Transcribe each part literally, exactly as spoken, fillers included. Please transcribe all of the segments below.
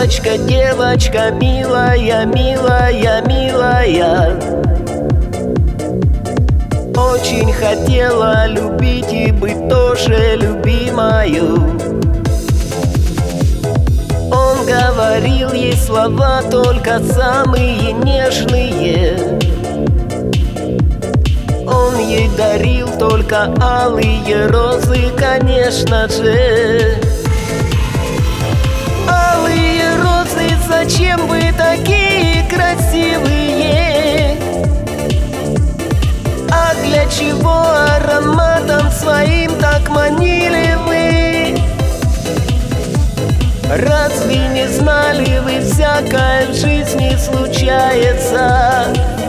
Девочка, девочка, милая, милая, милая, очень хотела любить и быть тоже любимою. Он говорил ей слова только самые нежные. Он ей дарил только алые розы, конечно же. Алые розы, зачем вы такие красивые? А для чего ароматом своим так манили вы? Разве не знали вы, всякое в жизни случается?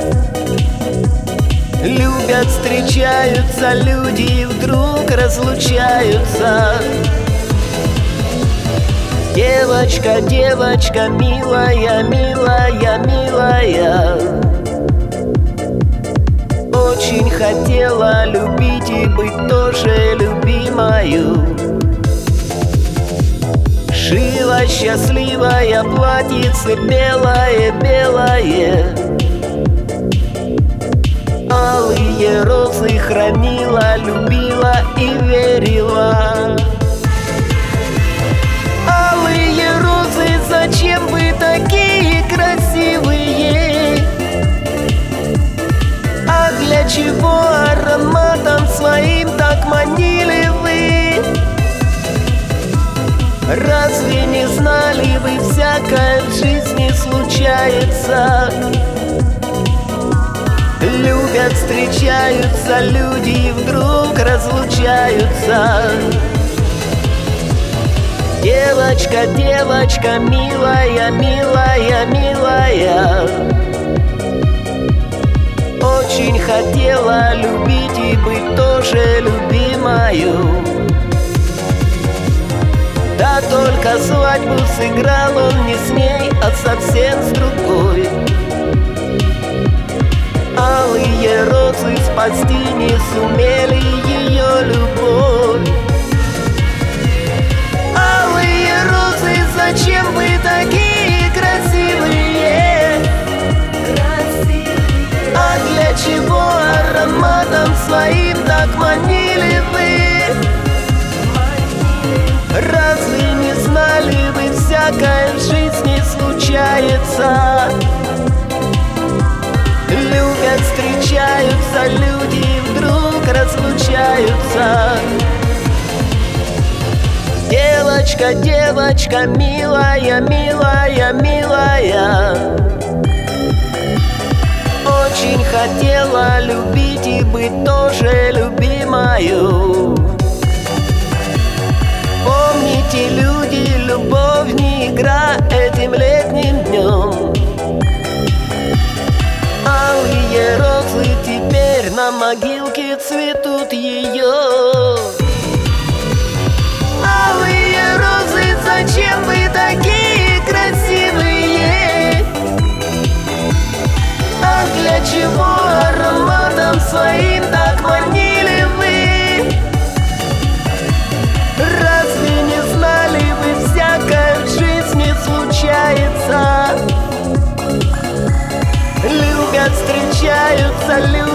Любят, встречаются люди и вдруг разлучаются. Девочка, девочка, милая, милая, милая, очень хотела любить и быть тоже любимою. Шила счастливая платьице белое-белое, алые розы хранила, любила и верила. Алые розы, зачем вы такие красивые? А для чего ароматом своим так манили вы? Разве не знали вы, всякое в жизни случается? Любят, встречаются люди и вдруг разлучаются. Девочка, девочка, милая, милая, милая, очень хотела любить и быть тоже любимою. Да только свадьбу сыграл он не с ней, а совсем с другой. Алые розы спасти не сумели ее любовь. Алые розы, зачем вы такие красивые? А для чего ароматом своим так манили вы? Разве не знали вы, всякое в жизни случается? Любят, встречаются люди и вдруг разлучаются. Девочка, девочка, милая, милая, милая, очень хотела любить и быть тоже любимою. Помните, люди, любовь не игра этим летним днем. Алые розы теперь на могилке цветут ее. Алые розы, зачем вы такие красивые? А для чего ароматом своим так манили вы? Разве не знали вы, всякое в жизни случается? Любят, встречаются люди